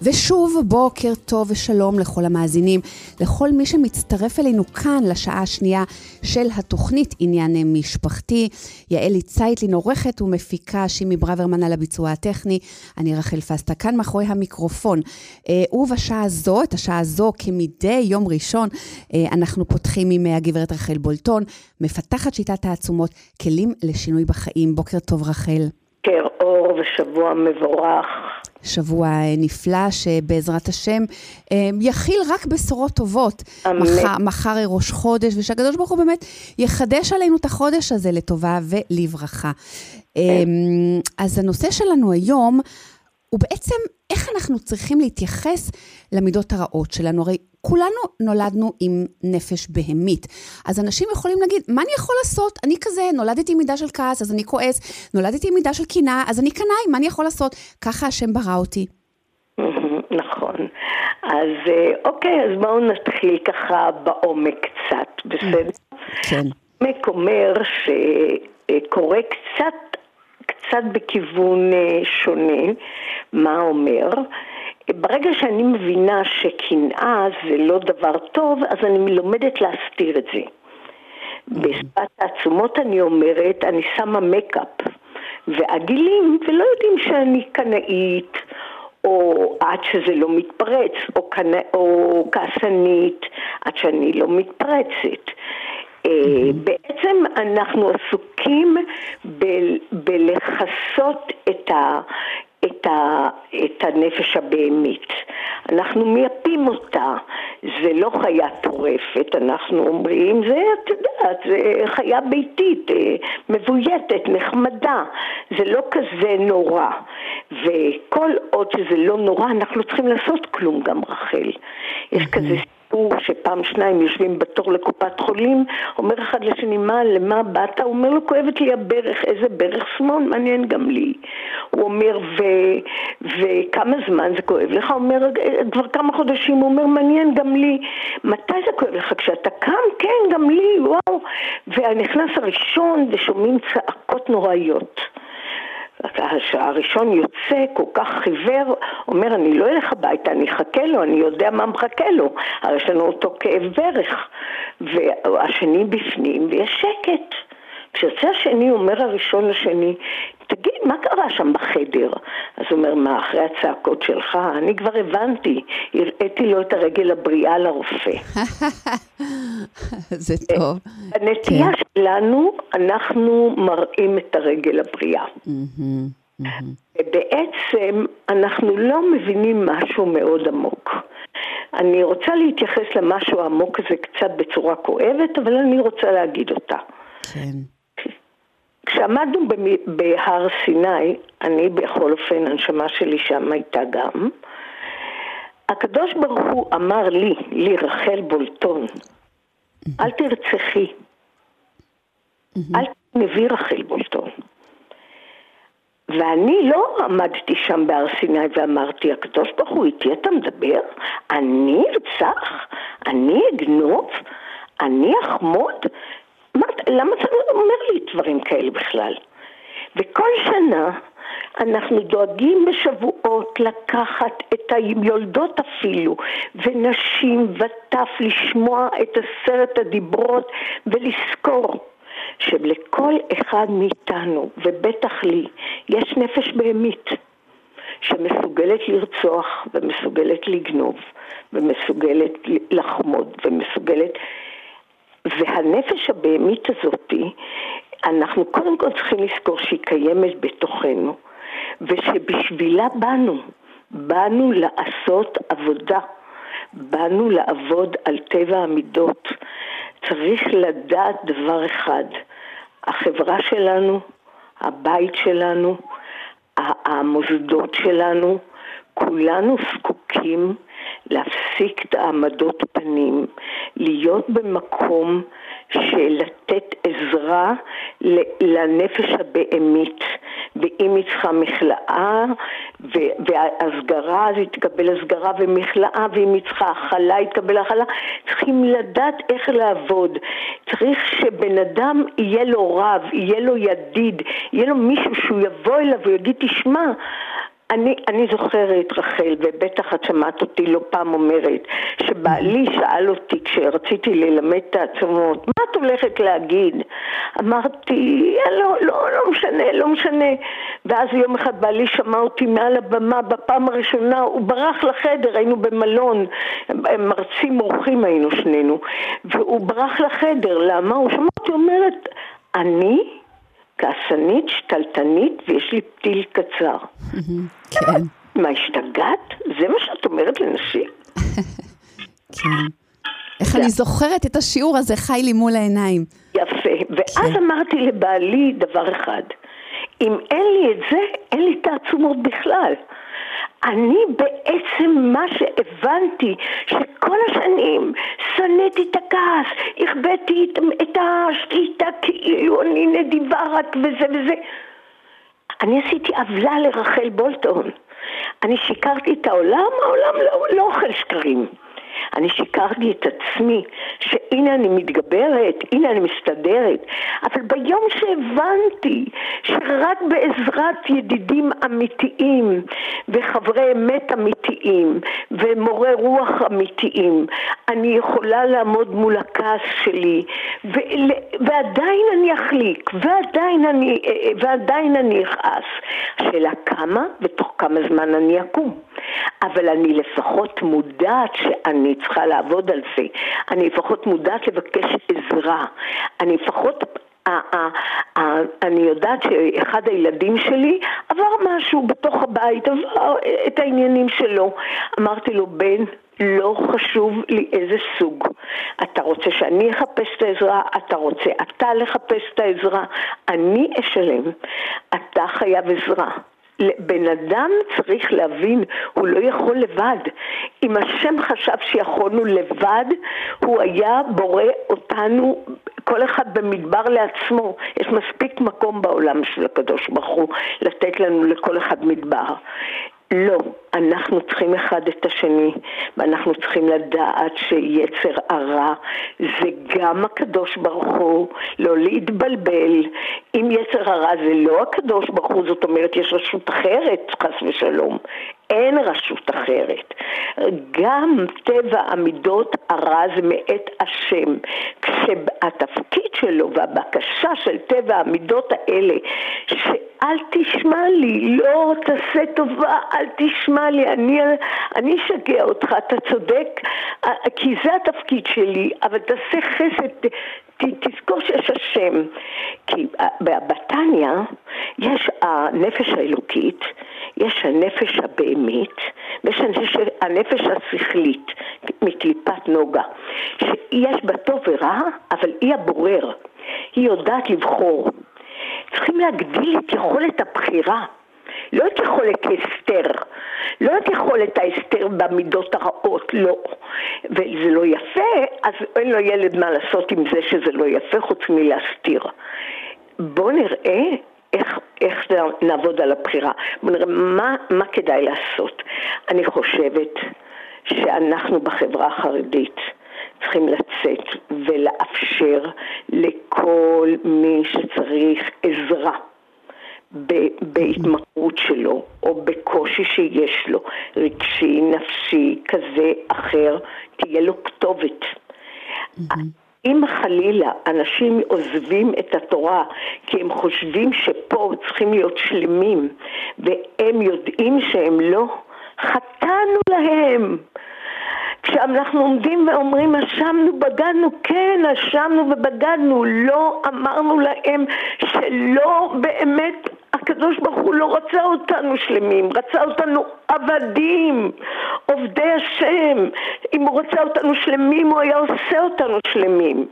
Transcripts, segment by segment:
ושוב, בוקר טוב ושלום לכל המאזינים, לכל מי שמצטרף אלינו כאן לשעה השנייה של התוכנית עניין משפחתי. יעלי צייטלין עורכת ומפיקה, שימי ברוורמן על הביצוע הטכני, אני רחל פסטה כאן מאחורי המיקרופון. ובשעה הזו, את השעה הזו כמדי יום ראשון, אנחנו פותחים עם הגברת רחל בולטון, מפתחת שיטת העצומות, כלים לשינוי בחיים. בוקר טוב רחל. בוקר אור ושבוע מבורך. שבוע נפלא שבעזרת השם יכיל רק בשורות טובות. מחר ראש חודש, ושהקדוש ברוך הוא באמת יחדש עלינו את החודש הזה לטובה ולברכה. אז הנושא שלנו היום הוא בעצם איך אנחנו צריכים להתייחס למידות הרעות שלנו. הרי כולנו נולדנו עם נפש בהמית. אז אנשים יכולים להגיד, מה אני יכול לעשות? אני כזה, נולדתי עם מידה של כעס, אז אני כועס. נולדתי עם מידה של קנאה, אז אני קנאי, מה אני יכול לעשות? ככה השם ברא אותי. נכון. אז אוקיי, אז בואו נתחיל ככה בעומק קצת, בסדר? כן. העומק אומר שקורה קצת בכיוון שונה. מה אומר? ברגע שאני מבינה שקנאה זה לא דבר טוב, אז אני לומדת להסתיר את זה. בשפת העצומות אני אומרת, אני שמה מקאפ, והגילים ולא יודעים שאני קנאית, או עד שזה לא מתפרץ, או כעסנית, עד שאני לא מתפרצת. בעצם אנחנו עסוקים בלחסות את הנפש הבהמית. אנחנו מייפים אותה. זה לא חיה טורפת, אנחנו אומרים, זה, את יודעת, זה חיה ביתית, מבויתת, נחמדה. זה לא כזה נורא. וכל עוד שזה לא נורא, אנחנו לא צריכים לעשות כלום גם רחל. יש כזה שפעם שניים יושבים בתור לקופת חולים, אומר אחד לשני, למה באת? הוא אומר לו, כואבת לי הברך. איזה ברך? שמאל, מעניין גם לי. הוא אומר, וכמה זמן זה כואב לך? הוא אומר, כבר כמה חודשים. הוא אומר, מעניין גם לי. מתי זה כואב לך? כשאתה קם? כן, גם לי, וואו. והנכנס הראשון ושומעים צעקות נוראיות. הראשון יוצא כל כך חיוור, אומר, אני לא אלך הביתה, אני אחכה לו, אני יודע מה מחכה לו. הרי יש לנו אותו כאב ברך, והשני בפנים, ויש שקט. כשיוצא השני, אומר הראשון לשני, תגיד, מה קרה שם בחדר? אז הוא אומר, מה, אחרי הצעקות שלך? אני כבר הבנתי, הראיתי לו את הרגל הבריאה לרופא. זה טוב. בנטייה שלנו, אנחנו מראים את הרגל הבריאה. ובעצם, אנחנו לא מבינים משהו מאוד עמוק. אני רוצה להתייחס למשהו העמוק הזה קצת בצורה כואבת, אבל אני רוצה להגיד אותה. כן. כשעמדנו בהר סיני, אני בכל אופן, הנשמה שלי שם הייתה גם, הקדוש ברוך הוא אמר לי רחל בולטון, אל תרצחי, אל תנבי רחל בולטון. ואני לא עמדתי שם בהר סיני ואמרתי, הקדוש ברוך הוא איתי אתה מדבר? אני ארצח? אני אגנוב? אני אחמוד? למה אתה אומר לי דברים כאלה בכלל? וכל שנה אנחנו דואגים בשבועות לקחת את היולדות אפילו, ונשים וטף לשמוע את 10 הדיברות ולזכור שלכל אחד מאיתנו, ובטח לי, יש נפש בהמית שמסוגלת לרצוח ומסוגלת לגנוב ומסוגלת לחמוד ומסוגלת, והנפש הבהמית הזאת, אנחנו קודם כל צריכים לזכור שהיא קיימת בתוכנו, ושבשבילה באנו לעשות עבודה, באנו לעבוד על טבע המידות. צריך לדעת דבר אחד, החברה שלנו, הבית שלנו, המוסדות שלנו, כולנו זקוקים להפסיק את העמדות פנים, להיות במקום של לתת עזרה לנפש הבהמית, ואם היא צריכה מכלאה והסגרה, אז היא תקבל הסגרה ומכלאה, ואם היא צריכה אכלה, היא תקבל אכלה. צריכים לדעת איך לעבוד. צריך שבן אדם יהיה לו רב, יהיה לו ידיד, יהיה לו מישהו שהוא יבוא אליו ויגיד, תשמע, אני זוכרת, רחל, ובטח את שמעת אותי לא פעם אומרת, שבעלי שאל אותי כשרציתי ללמד את העצמות, מה את הולכת להגיד? אמרתי, לא משנה. ואז יום אחד בעלי שמע אותי מעל הבמה, בפעם הראשונה הוא ברח לחדר, היינו במלון, מרצים אורחים היינו שנינו, והוא ברח לחדר, למה? הוא שמע אותי אומרת, אני כעסנית, שתלטנית, ויש לי פתיל קצר. כן. מה, השתגעת? זה מה שאת אומרת לנשים? כן. איך אני זוכרת את השיעור הזה חי לי מול העיניים. יפה. ואז אמרתי לבעלי דבר אחד, אם אין לי את זה, אין לי תעצומות בכלל. אני בעצם מה שהבנתי, שכל השנים שנאתי את הכעס, הכבאתי את השליטה כאילו אני נדיבה רק וזה. אני עשיתי עוולה לרחל בולטון. אני שיקרתי את העולם לא אוכל שקרים. אני שיקרתי את עצמי, שהנה אני מתגברת, הנה אני מסתדרת, אבל ביום שהבנתי שרק בעזרת ידידים אמיתיים וחברי אמת אמיתיים ומורה רוח אמיתיים, אני יכולה לעמוד מול הכעס שלי, ועדיין אני אחליק, ועדיין אני אכעס. השאלה כמה ותוך כמה זמן אני אקום. אבל אני לפחות מודעת שאני צריכה לעבוד על זה. אני לפחות מודעת לבקש עזרה. אני לפחות, אני יודעת שאחד הילדים שלי עבר משהו בתוך הבית, עבר את העניינים שלו. אמרתי לו, בן, לא חשוב לי איזה סוג. אתה רוצה שאני אחפש את העזרה? אתה רוצה אתה לחפש את העזרה? אני אשלם. אתה חייב עזרה. בן אדם צריך להבין, הוא לא יכול לבד. אם השם חשב שיכולנו לבד, הוא היה בורא אותנו, כל אחד במדבר לעצמו. יש מספיק מקום בעולם של הקדוש ברוך הוא לתת לנו לכל אחד מדבר. לא, אנחנו צריכים אחד את השני, ואנחנו צריכים לדעת שיצר הרע זה גם הקדוש ברוך הוא, לא להתבלבל. אם יצר הרע זה לא הקדוש ברוך הוא, זאת אומרת יש רשות אחרת, חס ושלום. אין רשות אחרת. גם טבע המידות הרע זה מאת השם. כשהתפקיד שלו והבקשה של טבע המידות האלה, שאל תשמע לי, לא תעשה טובה, אל תשמע לי, אני אשגע אותך, אתה צודק, כי זה התפקיד שלי, אבל תעשה חסד, תזכור שיש השם. כי בתניא יש הנפש האלוקית, יש הנפש הבהמית, ויש הנפש השכלית, מקליפת נוגה, שיש בה טוב ורע, אבל היא הבורר, היא יודעת לבחור. צריכים להגדיל את יכולת הבחירה, לא את יכולת אסתר, לא את יכולת האסתר במידות הרעות, לא. וזה לא יפה, אז אין לו ילד מה לעשות עם זה שזה לא יפה, חוץ מלהסתיר. בואו נראה איך נעבוד על הבחירה. בואו נראה מה כדאי לעשות. אני חושבת שאנחנו בחברה החרדית צריכים לצאת ולאפשר לכל מי שצריך עזרה בהתמכרות שלו או בקושי שיש לו, רגשי, נפשי, כזה, אחר, תהיה לו כתובת. אם חלילה אנשים עוזבים את התורה כי הם חושבים שפה צריכים להיות שלמים והם יודעים שהם לא, חטאנו להם. כשאנחנו עומדים ואומרים אשמנו, בגדנו, כן, אשמנו ובגדנו, לא אמרנו להם שלא באמת, הקדוש ברוך הוא לא רצה אותנו שלמים, רצה אותנו עבדים, עובדי השם. אם הוא רצה אותנו שלמים, הוא היה עושה אותנו שלמים.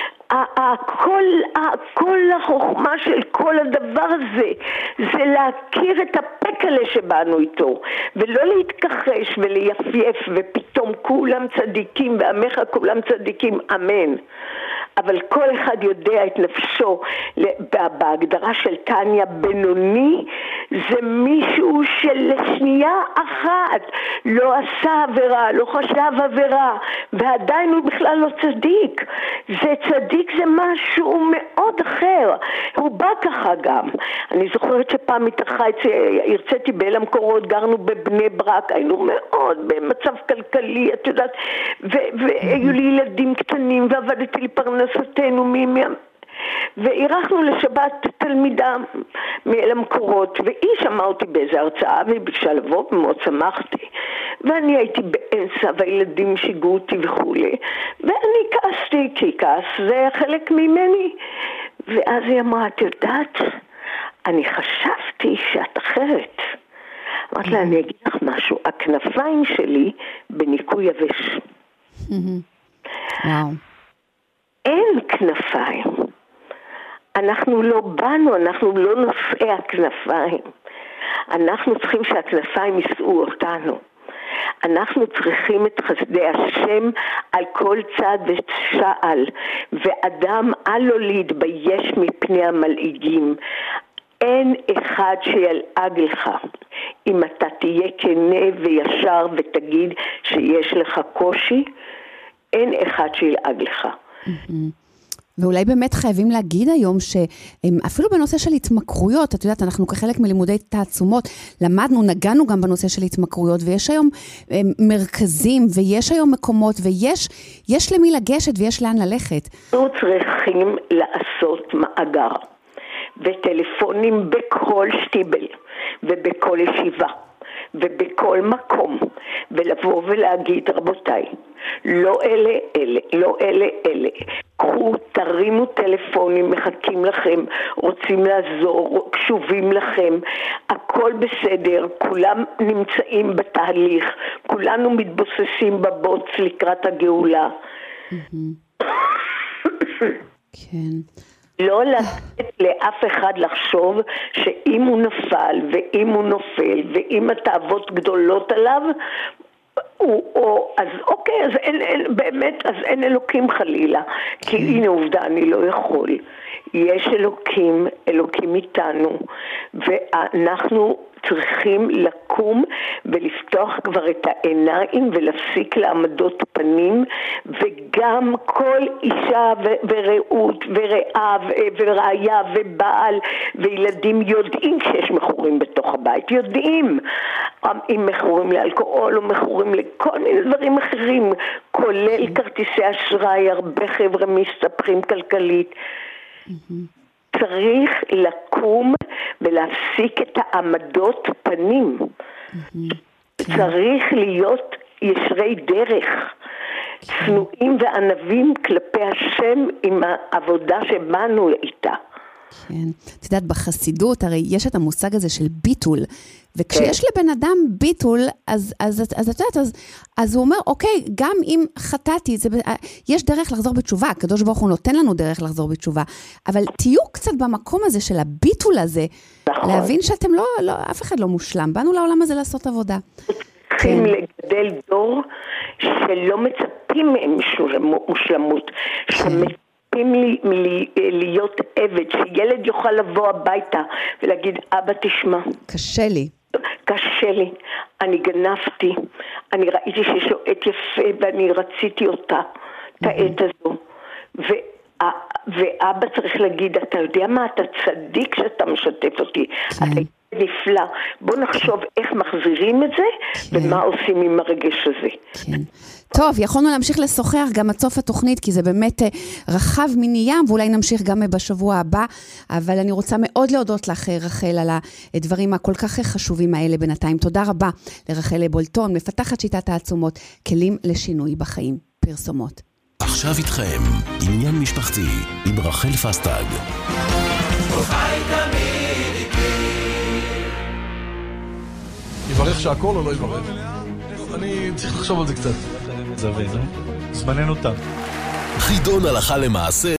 כל החוכמה של כל הדבר הזה זה להכיר את הפקלה שבאנו איתו ולא להתכחש ולייפייף ופתאום כולם צדיקים ועמך כולם צדיקים, אמן. אבל כל אחד יודע את נפשו. בהגדרה של טניה, בינוני זה מישהו שלשנייה אחת לא עשה עבירה, לא חשב עבירה, ועדיין הוא בכלל לא צדיק. זה צדיק, זה משהו מאוד אחר. הוא בא ככה גם. אני זוכרת שפעם הרציתי באל המקורות, גרנו בבני ברק, היינו מאוד במצב כלכלי, את יודעת, והיו לי ילדים קטנים, ועבדתי לפרנסתנו ואירחנו לשבת תלמידה מאל המקורות, והיא שמעה אותי באיזו הרצאה, והיא ביקשה לבוא, ומאוד שמחתי, ואני הייתי באמצע, והילדים שיגעו אותי וכו', ואני כעסתי, כי כעס זה חלק ממני, ואז היא אמרה, את יודעת, אני חשבתי שאת אחרת. אמרת לה, אני אגיד לך משהו, הכנפיים שלי בניקוי יבש. וואו. אין כנפיים. אנחנו לא באנו, אנחנו לא נושאי הכנפיים. אנחנו צריכים שהכנפיים יישאו אותנו. אנחנו צריכים את חסדי השם על כל צד ושעל, ואדם אל לו להתבייש מפני המלעיגים. אין אחד שילעג לך. אם אתה תהיה כנה וישר ותגיד שיש לך קושי, אין אחד שילעג לך. ואולי באמת חייבים להגיד היום שאפילו בנושא של התמכרויות, את יודעת, אנחנו כחלק מלימודי תעצומות, למדנו, נגענו גם בנושא של התמכרויות, ויש היום מרכזים, ויש היום מקומות, ויש למי לגשת ויש לאן ללכת. אנחנו צריכים לעשות מאגר, וטלפונים בכל שטיבל, ובכל ישיבה, ובכל מקום, ולבוא ולהגיד, רבותיי, לא אלה, לא אלה. קחו, תרימו טלפונים, מחכים לכם, רוצים לעזור, קשובים לכם, הכל בסדר, כולם נמצאים בתהליך, כולנו מתבוססים בבוץ לקראת הגאולה. כן. לא לתת לאף אחד לחשוב שאם הוא נפל ואם הוא נופל ואם התאוות גדולות עליו, אז אוקיי, אז אין, באמת, אז אין אלוקים חלילה, כי הנה עובדה, אני לא יכול. יש אלוקים איתנו, ואנחנו צריכים לקום ולפתוח כבר את העיניים ולהפסיק לעמדות פנים, וגם כל אישה ורעות ורעה ורעיה ובעל וילדים יודעים שיש מכורים בתוך הבית, יודעים אם מכורים לאלכוהול או מכורים לכל מיני דברים אחרים, כולל כרטיסי אשראי, הרבה חבר'ה מסתבכים כלכלית. צריך לקום ולהפסיק את העמדות פנים. צריך להיות ישרי דרך, צנועים וענבים כלפי השם עם העבודה שבאנו איתה. כן. את יודעת, בחסידות, הרי יש את המושג הזה של ביטול, וכשיש לבן אדם ביטול, אז את יודעת, אז הוא אומר, אוקיי, גם אם חטאתי, יש דרך לחזור בתשובה, הקדוש ברוך הוא נותן לנו דרך לחזור בתשובה, אבל תהיו קצת במקום הזה של הביטול הזה, להבין שאתם לא, אף אחד לא מושלם, באנו לעולם הזה לעשות עבודה. צריכים לגדל דור שלא מצפים מהם מושלמות, שמצפים להיות עבד, שילד יוכל לבוא הביתה ולהגיד, אבא תשמע. קשה לי, אני גנבתי, אני ראיתי שיש לו עת יפה ואני רציתי אותה, את העת הזו, ואבא צריך להגיד, אתה יודע מה, אתה צדיק שאתה משתף אותי, אתה נפלא, בוא נחשוב איך מחזירים את זה, ומה עושים עם הרגש הזה. כן. טוב, יכולנו להמשיך לשוחח גם עד סוף התוכנית, כי זה באמת רחב מיני ים, ואולי נמשיך גם בשבוע הבא, אבל אני רוצה מאוד להודות לך, רחל, על הדברים הכל כך חשובים האלה בינתיים. תודה רבה לרחל בולטון, מפתחת שיטת העצומות, כלים לשינוי בחיים. פרסומות. עכשיו איתכם, עניין משפחתי, עם רחל פסטג. יברך שהכל או לא יברך? אני צריך לחשוב על זה קצת. זמננו תם. חידון הלכה למעשה